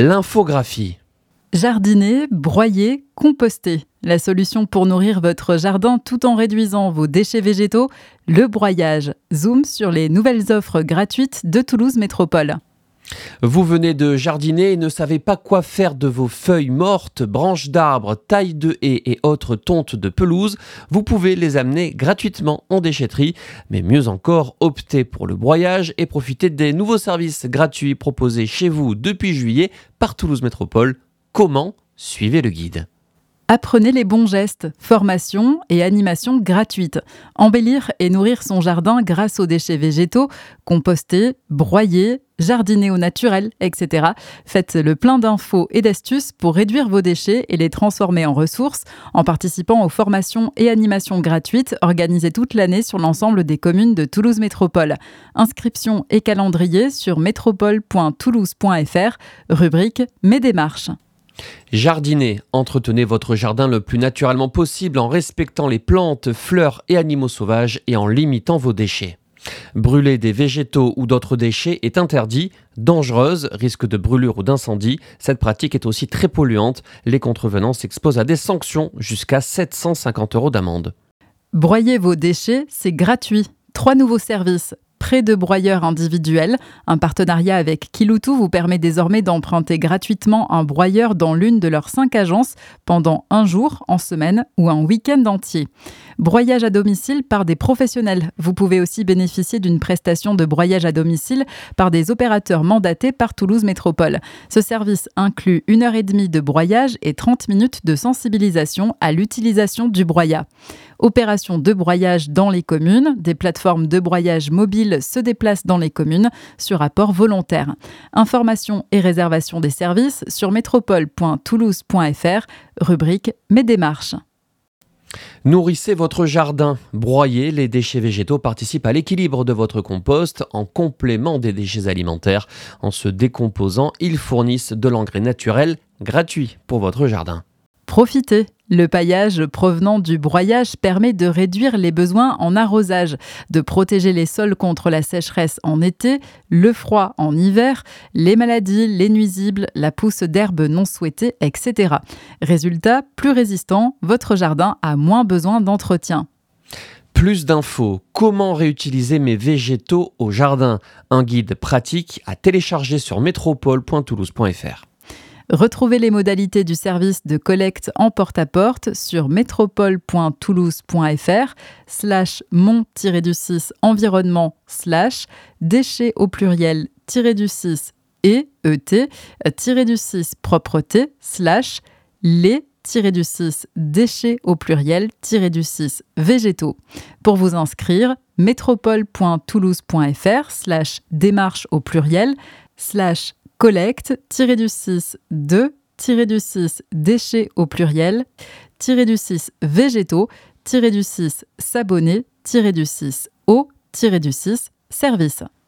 L'infographie. Jardiner, broyer, composter. La solution pour nourrir votre jardin tout en réduisant vos déchets végétaux, le broyage. Zoom sur les nouvelles offres gratuites de Toulouse Métropole. Vous venez de jardiner et ne savez pas quoi faire de vos feuilles mortes, branches d'arbres, tailles de haies et autres tontes de pelouse. Vous pouvez les amener gratuitement en déchetterie. Mais mieux encore, optez pour le broyage et profitez des nouveaux services gratuits proposés chez vous depuis juillet par Toulouse Métropole. Comment ? Suivez le guide. Apprenez les bons gestes, formation et animation gratuite. Embellir et nourrir son jardin grâce aux déchets végétaux, composter, broyer, jardiner au naturel, etc. Faites le plein d'infos et d'astuces pour réduire vos déchets et les transformer en ressources en participant aux formations et animations gratuites organisées toute l'année sur l'ensemble des communes de Toulouse Métropole. Inscription et calendrier sur métropole.toulouse.fr, rubrique Mes démarches. Jardinez, entretenez votre jardin le plus naturellement possible en respectant les plantes, fleurs et animaux sauvages et en limitant vos déchets. Brûler des végétaux ou d'autres déchets est interdit, dangereuse, risque de brûlure ou d'incendie. Cette pratique est aussi très polluante. Les contrevenants s'exposent à des sanctions jusqu'à 750 € d'amende. Broyer vos déchets, c'est gratuit. 3 nouveaux services. Prêt de broyeur individuel. Un partenariat avec Kiloutou vous permet désormais d'emprunter gratuitement un broyeur dans l'une de leurs 5 agences pendant un jour, en semaine ou un week-end entier. Broyage à domicile par des professionnels. Vous pouvez aussi bénéficier d'une prestation de broyage à domicile par des opérateurs mandatés par Toulouse Métropole. Ce service inclut 1h30 de broyage et 30 minutes de sensibilisation à l'utilisation du broyat. Opération de broyage dans les communes. Des plateformes de broyage mobiles se déplacent dans les communes sur apport volontaire. Informations et réservation des services sur métropole.toulouse.fr, rubrique Mes démarches. Nourrissez votre jardin. Broyer les déchets végétaux participe à l'équilibre de votre compost en complément des déchets alimentaires. En se décomposant, ils fournissent de l'engrais naturel gratuit pour votre jardin. Profitez. Le paillage provenant du broyage permet de réduire les besoins en arrosage, de protéger les sols contre la sécheresse en été, le froid en hiver, les maladies, les nuisibles, la pousse d'herbes non souhaitées, etc. Résultat, plus résistant, votre jardin a moins besoin d'entretien. Plus d'infos. Comment réutiliser mes végétaux au jardin ? Un guide pratique à télécharger sur métropole.toulouse.fr. Retrouvez les modalités du service de collecte en porte-à-porte sur métropole.toulouse.fr/mon-6 environnement/ déchets au pluriel -du6 et ET-6 propreté/ les-6 déchets au pluriel -6 végétaux. Pour vous inscrire, métropole.toulouse.fr/démarche au pluriel/ collecte-6 de-6 déchets au pluriel -6 végétaux -6 s'abonner -6 au -6 service.